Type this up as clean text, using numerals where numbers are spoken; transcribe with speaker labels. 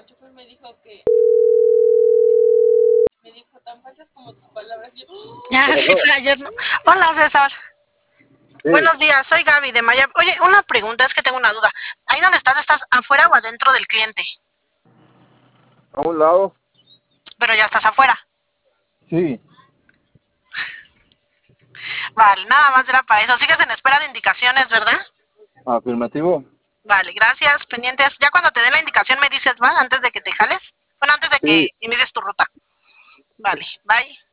Speaker 1: chofer me dijo que me dijo tan falsas como tus palabras. Yo,
Speaker 2: Ayer no. Hola, César.
Speaker 3: Sí,
Speaker 2: Buenos días, soy Gaby de Miami. Oye, una pregunta, es que tengo una duda. ¿Ahí donde estás afuera o adentro del cliente?
Speaker 3: a un lado.
Speaker 2: Pero ya estás afuera.
Speaker 3: Sí,
Speaker 2: Vale, nada más era para eso. Sigues en espera de indicaciones, ¿verdad?
Speaker 3: afirmativo.
Speaker 2: Vale, gracias, pendientes. Ya cuando te dé la indicación me dices, ¿va? Antes de que te jales. Bueno, antes de
Speaker 3: Sí.
Speaker 2: que inicies tu ruta. Vale, bye.